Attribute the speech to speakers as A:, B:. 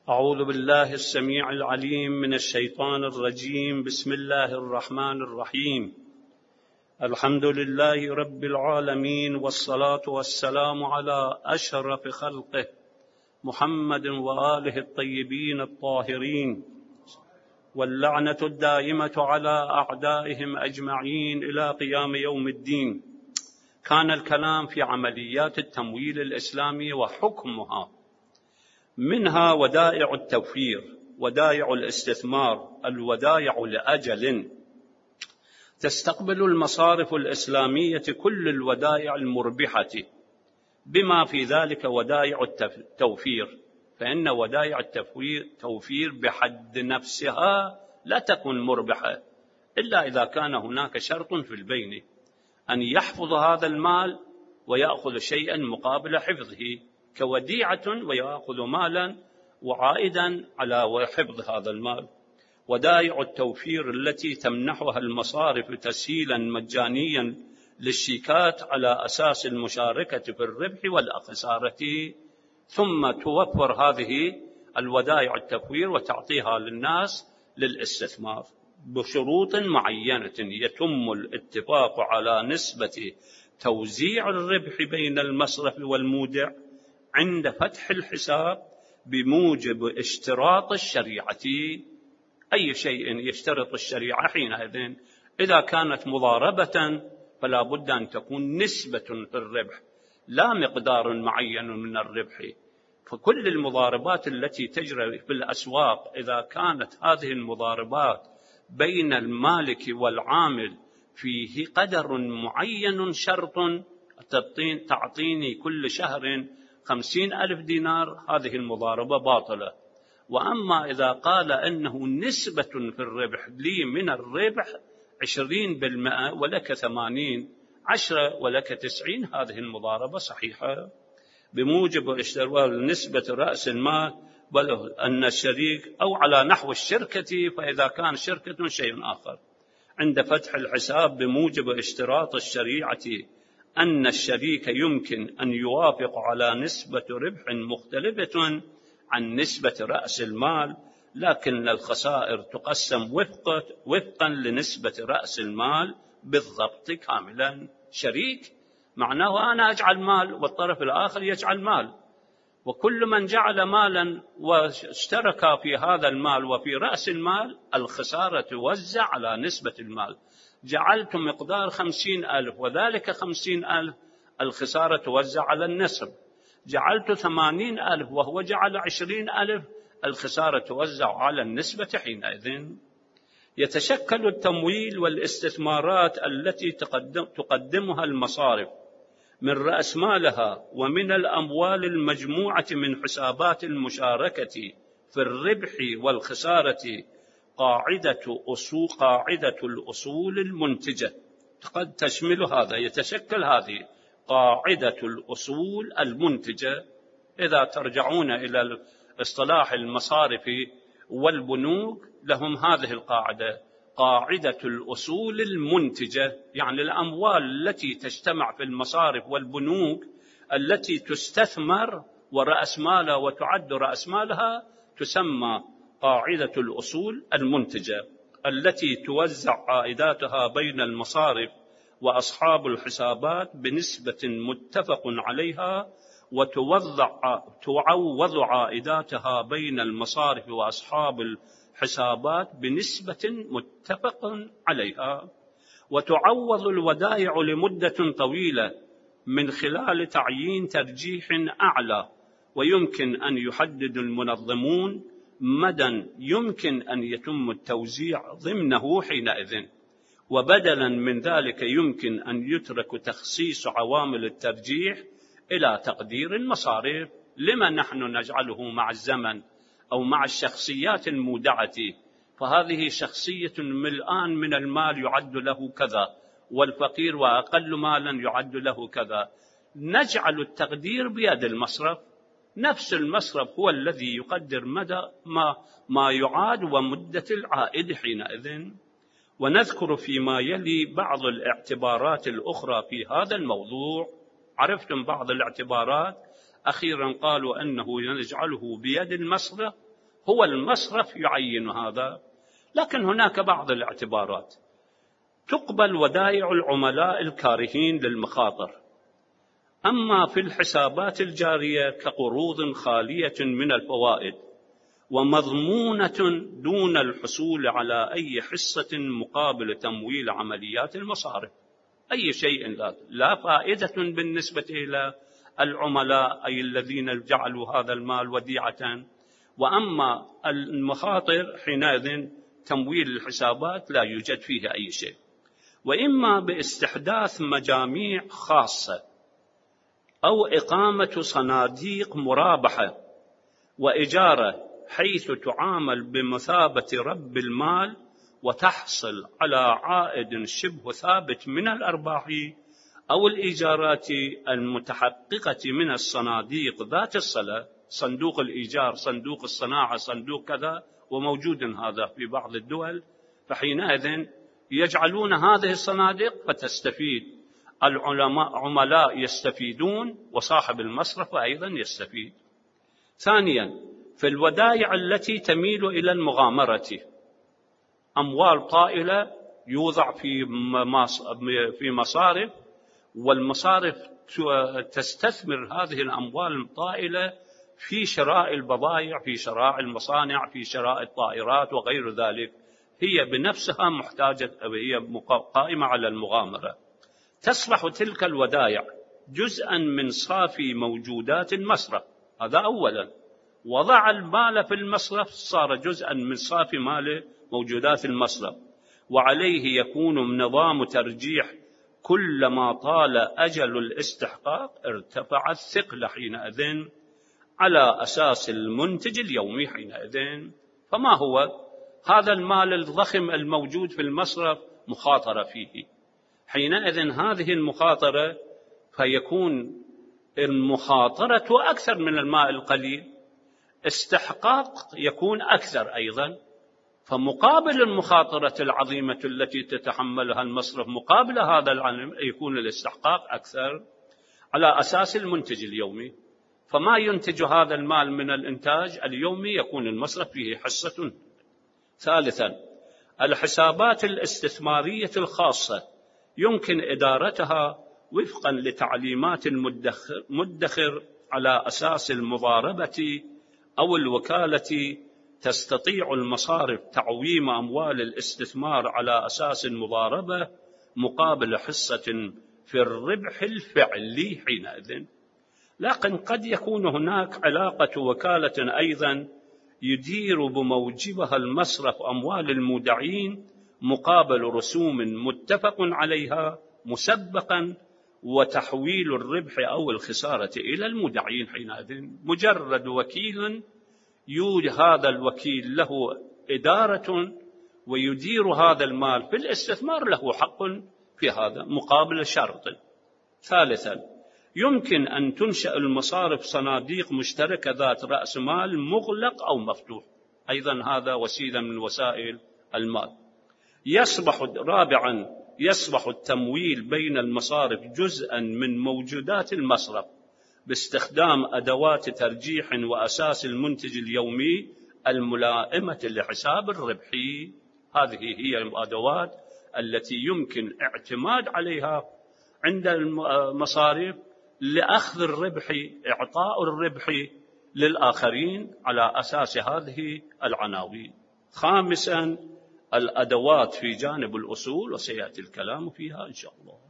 A: أعوذ بالله السميع العليم من الشيطان الرجيم. بسم الله الرحمن الرحيم. الحمد لله رب العالمين، والصلاة والسلام على أشرف خلقه محمد وآله الطيبين الطاهرين، واللعنة الدائمة على أعدائهم أجمعين إلى قيام يوم الدين. كان الكلام في عمليات التمويل الإسلامي وحكمها، منها ودائع التوفير، ودائع الاستثمار، الودائع لأجل. تستقبل المصارف الإسلامية كل الودائع المربحة، بما في ذلك ودائع التوفير، فإن ودائع التوفير بحد نفسها لا تكون مربحة إلا إذا كان هناك شرط في البين أن يحفظ هذا المال ويأخذ شيئا مقابل حفظه كوديعة، ويأخذ مالا وعائدا على حفظ هذا المال. ودائع التوفير التي تمنحها المصارف تسهيلا مجانيا للشيكات على أساس المشاركة في الربح والخسارة، ثم توفر هذه الودائع التفوير وتعطيها للناس للاستثمار بشروط معينة. يتم الاتفاق على نسبة توزيع الربح بين المصرف والمودع عند فتح الحساب بموجب اشتراط الشريعة. أي شيء يشترط الشريعة حينئذ إذا كانت مضاربة فلا بد أن تكون نسبة في الربح، لا مقدار معين من الربح. فكل المضاربات التي تجري في الأسواق إذا كانت هذه المضاربات بين المالك والعامل فيه قدر معين، شرط تعطيني كل شهر 50,000 دينار، هذه المضاربة باطلة. وأما إذا قال أنه نسبة في الربح، لي من الربح 20% ولك 80، 10 ولك 90، هذه المضاربة صحيحة بموجب اشتراط نسبة رأس المال، بل أن الشريك أو على نحو الشركة، فإذا كان شركة شيء آخر. عند فتح الحساب بموجب اشتراط الشريعة أن الشريك يمكن أن يوافق على نسبة ربح مختلفة عن نسبة رأس المال، لكن الخسائر تقسم وفقا لنسبة رأس المال بالضبط كاملا. شريك معناه أنا أجعل مال والطرف الآخر يجعل مال، وكل من جعل مالا واشترك في هذا المال وفي رأس المال، الخسارة توزع على نسبة المال. جعلت مقدار 50,000 وذلك 50,000، الخسارة توزع على النصف. جعلت 80,000 وهو جعل 20,000، الخسارة توزع على النسبة حينئذ. يتشكل التمويل والاستثمارات التي تقدمها المصارف من رأس مالها ومن الأموال المجموعة من حسابات المشاركة في الربح والخسارة قاعدة الأصول المنتجة. قد تشمل هذا، يتشكل هذه قاعدة الأصول المنتجة. إذا ترجعون إلى اصطلاح المصارف والبنوك لهم هذه القاعدة، قاعدة الأصول المنتجة، يعني الأموال التي تجتمع في المصارف والبنوك التي تستثمر ورأس مالها وتعد رأس مالها تسمى قاعدة الأصول المنتجة، التي توزع عائداتها بين المصارف وأصحاب الحسابات بنسبة متفق عليها، وتعوض عائداتها بين المصارف وأصحاب الحسابات بنسبة متفق عليها. وتعوض الودائع لمدة طويلة من خلال تعيين ترجيح أعلى، ويمكن أن يحدد المنظمون مدى يمكن أن يتم التوزيع ضمنه حينئذ، وبدلا من ذلك يمكن أن يترك تخصيص عوامل الترجيح إلى تقدير المصارف. لما نحن نجعله مع الزمن أو مع الشخصيات المودعة؟ فهذه شخصية الآن من المال يعد له كذا، والفقير وأقل مالا يعد له كذا. نجعل التقدير بيد المصرف، نفس المصرف هو الذي يقدر مدى ما يعاد ومدة العائد حينئذ. ونذكر فيما يلي بعض الاعتبارات الأخرى في هذا الموضوع. عرفتم بعض الاعتبارات؟ أخيرا قالوا أنه نجعله بيد المصرف هو المصرف يعين هذا. لكن هناك بعض الاعتبارات. تقبل ودائع العملاء الكارهين للمخاطر، أما في الحسابات الجارية كقروض خالية من الفوائد ومضمونة دون الحصول على أي حصة مقابل تمويل عمليات المصارف، أي شيء لا فائدة بالنسبة إلى العملاء أي الذين جعلوا هذا المال وديعة. وأما المخاطر حينئذ تمويل الحسابات لا يوجد فيه أي شيء. وإما باستحداث مجاميع خاصة أو إقامة صناديق مرابحة وإجارة حيث تعامل بمثابة رب المال وتحصل على عائد شبه ثابت من الأرباح، أو الإيجارات المتحققة من الصناديق ذات الصلة، صندوق الإيجار، صندوق الصناعة، صندوق كذا، وموجود هذا في بعض الدول. فحينئذ يجعلون هذه الصناديق فتستفيد العملاء يستفيدون وصاحب المصرف أيضا يستفيد. ثانيا، في الودائع التي تميل إلى المغامرة، أموال طائلة يوضع في مصارف، والمصارف تستثمر هذه الأموال الطائلة في شراء البضائع، في شراء المصانع، في شراء الطائرات وغير ذلك. هي بنفسها محتاجة، هي قائمة على المغامرة. تصبح تلك الودائع جزءا من صافي موجودات المصرف. هذا أولا، وضع المال في المصرف صار جزءا من صافي مال موجودات المصرف، وعليه يكون نظام ترجيح. كلما طال أجل الاستحقاق ارتفع الثقل حينئذ على أساس المنتج اليومي حينئذ. فما هو هذا المال الضخم الموجود في المصرف؟ مخاطرة فيه. حينئذ هذه المخاطرة فيكون المخاطرة أكثر من الماء القليل، استحقاق يكون أكثر أيضا. فمقابل المخاطرة العظيمة التي تتحملها المصرف، مقابل هذا العلم يكون الاستحقاق أكثر على أساس المنتج اليومي. فما ينتج هذا المال من الإنتاج اليومي يكون المصرف فيه حصة. ثالثا، الحسابات الاستثمارية الخاصة يمكن إدارتها وفقا لتعليمات المدخر على أساس المضاربة أو الوكالة. تستطيع المصارف تعويم أموال الاستثمار على أساس المضاربة مقابل حصة في الربح الفعلي حينئذ. لكن قد يكون هناك علاقة وكالة أيضا يدير بموجبها المصرف أموال المودعين مقابل رسوم متفق عليها مسبقا، وتحويل الربح أو الخسارة إلى المودعين حينئذ. مجرد وكيل هذا الوكيل له إدارة ويدير هذا المال في الاستثمار، له حق في هذا مقابل شرط. ثالثا، يمكن أن تنشأ المصارف صناديق مشتركة ذات رأس مال مغلق أو مفتوح، أيضا هذا وسيلة من وسائل المال. رابعا، يصبح التمويل بين المصارف جزءا من موجودات المصرف باستخدام أدوات ترجيح وأساس المنتج اليومي الملائمة لحساب الربح. هذه هي الأدوات التي يمكن اعتماد عليها عند المصارف لأخذ الربح، إعطاء الربح للآخرين على أساس هذه العناوين. خامسا، الأدوات في جانب الأصول، وسيأتي الكلام فيها إن شاء الله.